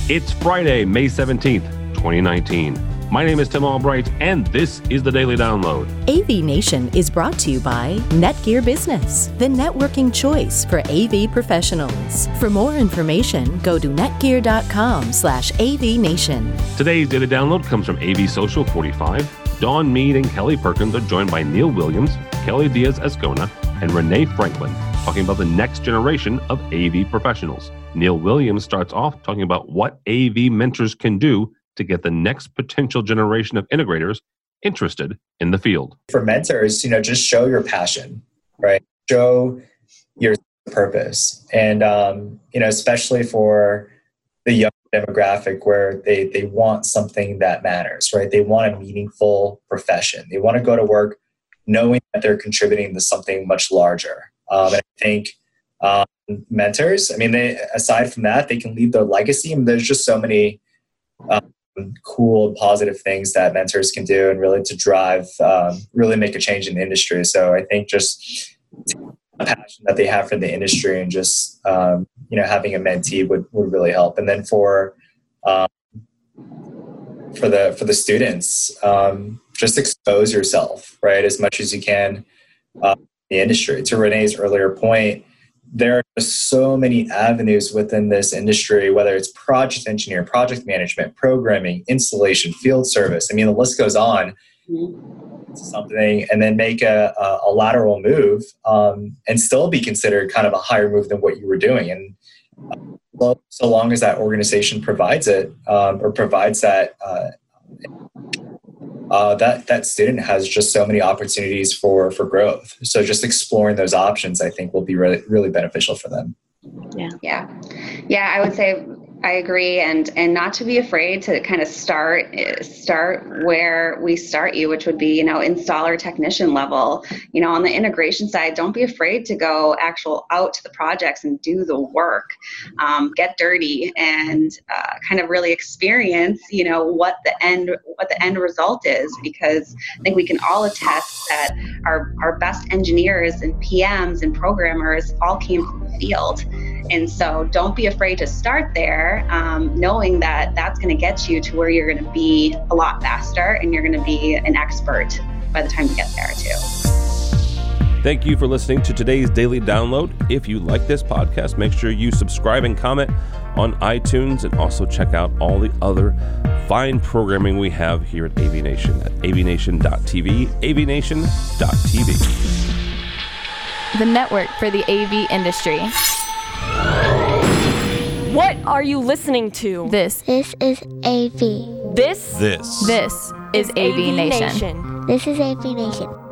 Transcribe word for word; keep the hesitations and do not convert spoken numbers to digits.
It's Friday, May seventeenth, twenty nineteen. My name is Tim Albright, and this is the Daily Download. A V Nation is brought to you by Netgear Business, the networking choice for A V professionals. For more information, go to netgear.com slash avnation. Today's Daily Download comes from A V Social forty-five. Dawn Mead and Kelly Perkins are joined by Neil Williams, Kelly Diaz-Escona, and Renee Franklin, talking about the next generation of A V professionals. Neil Williams starts off talking about what A V mentors can do to get the next potential generation of integrators interested in the field. For mentors, you know, just show your passion, right? Show your purpose. And, um, you know, especially for the young demographic where they, they want something that matters, right? They want a meaningful profession. They want to go to work knowing that they're contributing to something much larger. Um, and I think um, mentors, I mean, they, aside from that, they can leave their legacy. I mean, there's just so many um, cool, positive things that mentors can do and really to drive, um, really make a change in the industry. So I think just the passion that they have for the industry and just, um, you know, having a mentee would, would really help. And then for, um, for the, for the students, um, just expose yourself, right, as much as you can uh, in the industry. To Renee's earlier point, there are just so many avenues within this industry, whether it's project engineer, project management, programming, installation, field service. I mean, the list goes on. Something, and then make a, a, a lateral move um, and still be considered kind of a higher move than what you were doing. And uh, so long as that organization provides it um, or provides that, uh, uh, that that student has just so many opportunities for for growth. So just exploring those options, I think, will be really really beneficial for them. Yeah, yeah, yeah. I would say I agree, and and not to be afraid to kind of start start where we start you, which would be, you know, installer technician level. You know, on the integration side, don't be afraid to go actual out to the projects and do the work, um, get dirty, and uh, kind of really experience, you know, what the end what the end result is. Because I think we can all attest that our our best engineers and P Ms and programmers all came from the field. And so don't be afraid to start there, um, knowing that that's going to get you to where you're going to be a lot faster and you're going to be an expert by the time you get there too. Thank you for listening to today's Daily Download. If you like this podcast, make sure you subscribe and comment on iTunes, and also check out all the other fine programming we have here at A V Nation at a v nation dot t v, a v nation dot t v. The network for the A V industry. What are you listening to? This. This is A V. This. This. This is A V Nation. This is A V Nation.